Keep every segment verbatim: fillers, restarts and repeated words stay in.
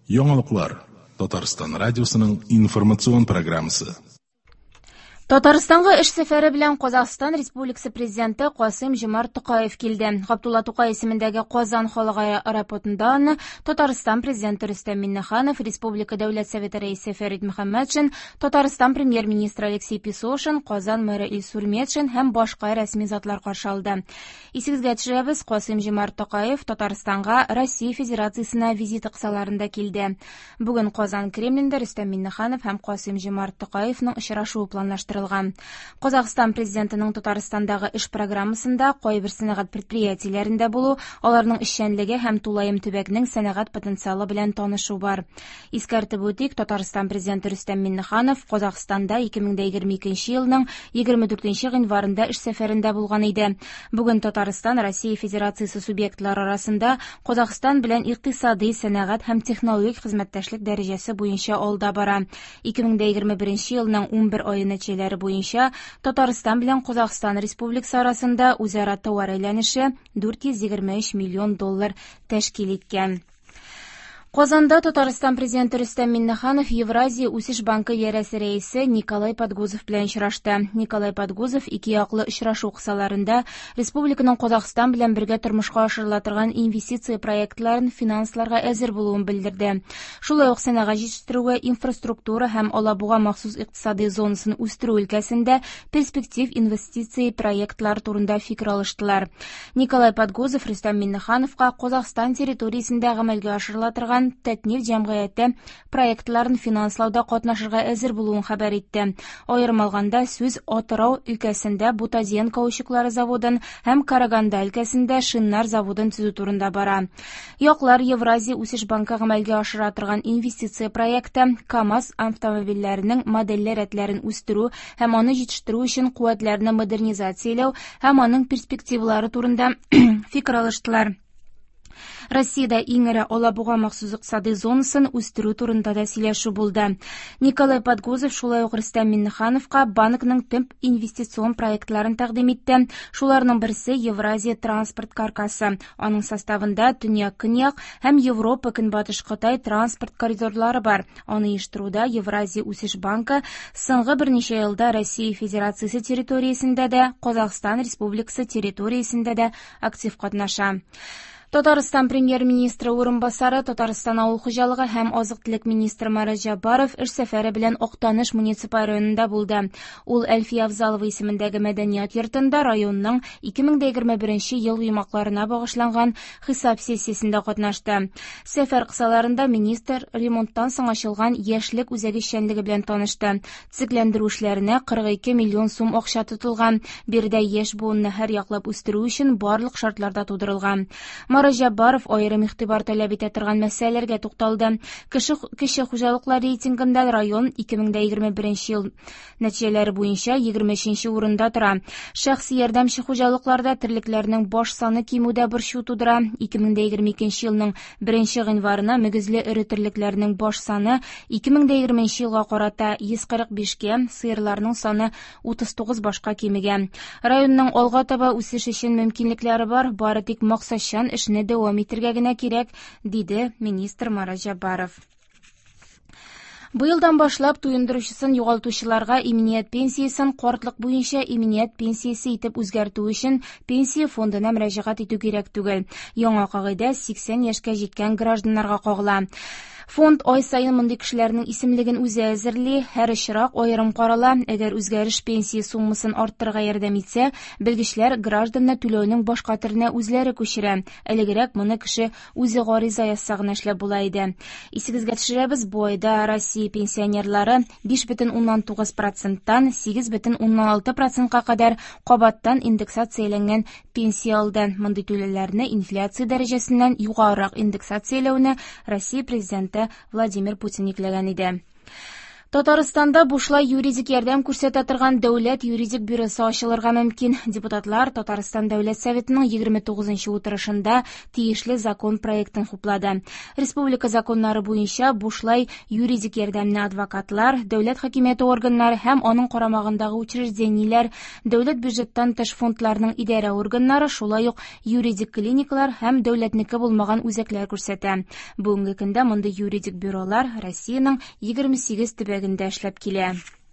Яңалыклар. Татарстан радиосының информацион программасы. Татарстанга эш сәфәре белән Казакстан Республикасы президенты Касым-Жомарт Токаев килде. Габдулла Тукай исемендәге Казан халыкара аэропортында аны Татарстан президенты Рөстәм Миңнеханов, Республика Дәүләт Советы рәисе Фәрит Мөхәммәтшин, Татарстан премьер-министры Алексей Песошин, Казан мэры Илсур Метшин һәм башка рәсми затлар каршы алды. Исегезгә төшерәбез, Касым-Жомарт Токаев Татарстанга Россия Федерациясенә визит кысаларында килде. Бүген Казан Кремлендә Рөстәм Миңнеханов һәм Касым-Жомарт Токаевның очрашуы планлаштырылган. Казакстан президентының Татарстандагы эш программасында кайбер сәнәгать предприятиеләрендә булу, аларның эшчәнлеге һәм Тулаем төбәгенең сәнәгать потенциалы белән танышу бар. Искәртеп үтик, Татарстан президенты Рөстәм Миңнеханов Казакстанда ике мең егерме икенче елның егерме дүртенче гыйнварында эш сәфәрендә булган иде. Бүген Татарстан Россия Федерациясе субъектлары арасында Казакстан белән икътисади, сәнәгать һәм технологик хезмәттәшлек дәрәҗәсе буенча алда бара. ике мең егерме беренче елның унбер ае нәтиҗәләре буенча Татарстан белән Казакстан Республикасы арасында үзара товар әйләнеше дүрт йөз егерме өч миллион доллар тәшкил иткән. Казанда Татарстан президенты Рөстәм Миңнеханов Евразия үсеш банкы ярәсе рәисе Николай Подгузов белән очрашты. Николай Подгузов ике яклы очрашу кысаларында республиканың Казакстан белән бергә тормышка ашырыла торган инвестиция проектларын финансларга әзер булуын белдерде. Шулай ук сәнәгать җитештерүгә, инфраструктура һәм Алабуга махсус икътисади зонасын үстерү өлкәсендә перспектив инвестиция проектлар турында фикер алыштылар. Николай Подгузов Рөстәм Миңнехановка Казакстан территориясендә гамәлгә ашырыла торган Татнефть җәмгыяте проектларын финанслауда катнашырга әзер булуын хәбәр итте. Аерым алганда сүз Атырау өлкәсендә Бутазен каучуклары заводын һәм Караганда өлкәсендә шиннар заводын төзү турында бара. Яклар Евразия үсеш банкы гамәлгә ашыра торган инвестиция проекты КАМАЗ автомобильләренең модельле рәтләрен үстерү һәм аны җитештерү өчен куәтләрне модернизацияләү һәм аның перспективалары турында фикер алыштылар. Россиядә иң эре Алабуга махсус икътисади зонасын үстерү турында да сөйләшү булды. Николай Подгузов шулай ук Рөстәм Миңнехановка банкның төп инвестицион проектларын тәкъдим итте. Шуларның берсе Евразия транспорт каркасы. Аның составында Төньяк-Көньяк һәм Европа Көнбатыш Кытай транспорт коридорлары бар. Аны оештыруда Евразия үсеш банкы соңгы берничә елда Россия Федерациясе территориясендә дә, Казакстан Республикасы территориясендә дә актив катнаша. Татарстан премьер-министры урынбасары, Татарстан авыл хуҗалыгы һәм азык-төлек министры Марат Җаббаров эш сәфәре белән Актаныш муниципаль районында булды. Ул Әлфия Авзалова исемендәге мәдәният йортында районның ике мең егерме беренче ел йомакларына багышланган хисап сессиясендә катнашты. Сәфәр кысаларында министр ремонттан соң ачылган яшьлек үзәге эшчәнлеге белән танышты. Төзекләндерү эшләренә кырык ике миллион сум акча тотылган. Биредә яшь буынны һәр яклап үстерү өчен барлык шартларда тудырылган. Марат Җаббаров аерым игътибар таләп итә торган мәсьәләләргә тукталды. Кеше кеше хуҗалыклар рейтингында район ике мең егерме беренче ел нәтиҗәләре буенча егерме өченче урында тора. Шәхси ярдәмче хуҗалыкларда терлекләрнең баш саны кимүдә борчу тудыра. ике мең егерме икенче елның беренче гыйнварына мөгезле эре терлекләрнең баш саны ике мең егерменче елга карата йөз кырык бишкә, сыерларның саны утыз тугыз башка кимегән. Районның алга таба үсеш өчен мөмкинлекләре бар, бары тик максатчан эшне дәвам итәргә генә кирәк, диде министр Марат Җаббаров. Быелдан башлап туендыручысын югалтучыларга иминiyet пенсиясын картлык буенча иминiyet пенсиясе итеп үзгәртү өчен пенсия фондына мөрәҗәгать итү кирәк түгел. Яңа кагыйдә сиксән яшькә җиткән гражданнарга кагыла. Фонд ай сайын мондый кешеләрнең исемлеген үзе әзерли, һәр очрак аерым карала. Әгәр үзгәреш пенсия суммасын арттырырга ярдәм итсә, белгечләр гражданны түләүнең башка төренә үзләре күчерә. Элегрәк моны кеше үзе гариза язса гына эшләп була иде. Исегезгә төшерәбез, бу айда Россия пенсионерлары биш бөтен уннан тугыз проценттан сигез бөтен уннан алты процентка кадәр кабаттан индексацияләнгән пенсия алды. Мондый түләүләрне инфляция дәрәҗәсеннән югарырак индексацияләүне Россия президенты Владимир Путин йөкләгән иде. Татарстанда бушлай юридик ярдәм күрсәтә торган дәүләт юридик бюросы ачылырга мөмкин. Депутатлар Татарстан Дәүләт Советының егерме тугызынчы утырышында тиешле закон проектын хуплады. Республика законнары буенча бушлай юридик ярдәмне адвокатлар, дәүләт хакимияте органнары һәм аның карамагындагы учреждениеләр, дәүләт бюджеттан тыш фондларның идарә органнары, шулай ук юридик клиникалар һәм дәүләтнеке булмаган үзәкләр күрсәтә. Бүгенге көндә мондый юридик бюролар Россиянең егерме сигез төбәгендә эшләп килә.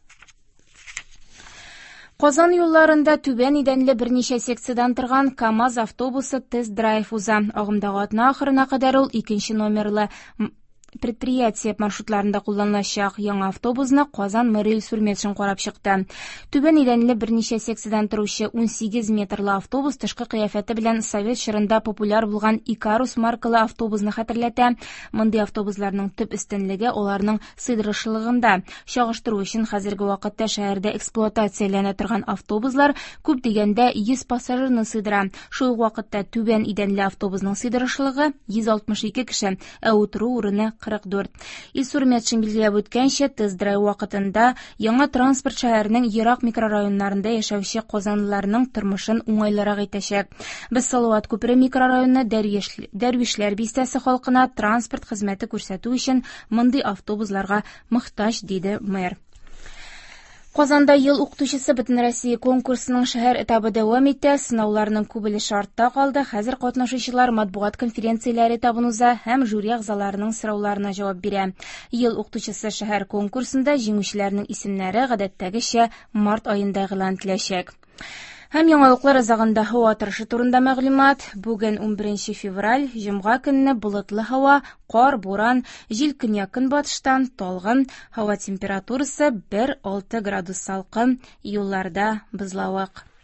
Казан юлларында түбән идәнле берничә секциyaдан торган КАМАЗ автобусы тест-драйв уза. Агымдагы атна ахырына кадәр ул икенче номерлы предприятие маршрутларында кулланылачак. Яңа автобусны Казан мэрия сүрмәтшен карап чыкты. Түбән идәнле берничә секциyaдан торучы ун сигез метрлы автобус тышкы кыяфәте белән Совет чорында популяр булган Икарус маркалы автобусны хәтерләтә. Мондый автобусларның төп өстенлеге аларның сыйдырышлыгында. Чагыштыру өчен хәзерге вакытта шәһәрдә эксплуатацияләнә торган автобуслар күп дигәндә йөз пассажирны сыйдыра. Шул ук вакытта түбән идәнле автобусның сыйдырышлыгы йөз алтмыш ике кеше, ә утыру урыны кырык дүрт. Илсурметшин билгеләп үткәнчә, тест-драйв вакытында яңа транспорт шәһәрнең ерак микрорайоннарында яшәүче казанлыларның тормышын уңайлырак итәчәк. Без Салават күпере микрорайонына Дәрвишләр бистәсе халкына транспорт хезмәте күрсәтү өчен мондый автобусларга мохтаҗ, диде мэр. Казанда ел укытучысы Бөтен Россия конкурсының шәһәр этабы дәвам итә. Сынауларның күбеле шартта калды. Хәзер катнашучылар матбугат конференцияләре этабын уза һәм жюри әгъзаларының сорауларына җавап бирә. Ел укытучысы шәһәр конкурсында җиңүчеләрнең исемнәре гадәттәгечә март аенда игълан ителәчәк. Һәм яңалыклар азагында һава торышы турында мәгълүмат. Бүген унберенче февраль, җомга көнне болытлы һава, кар, буран, җил көньяк-көнбатыштан, талгын, һава температурасы бер алты градус салкын, юлларда бозлавык.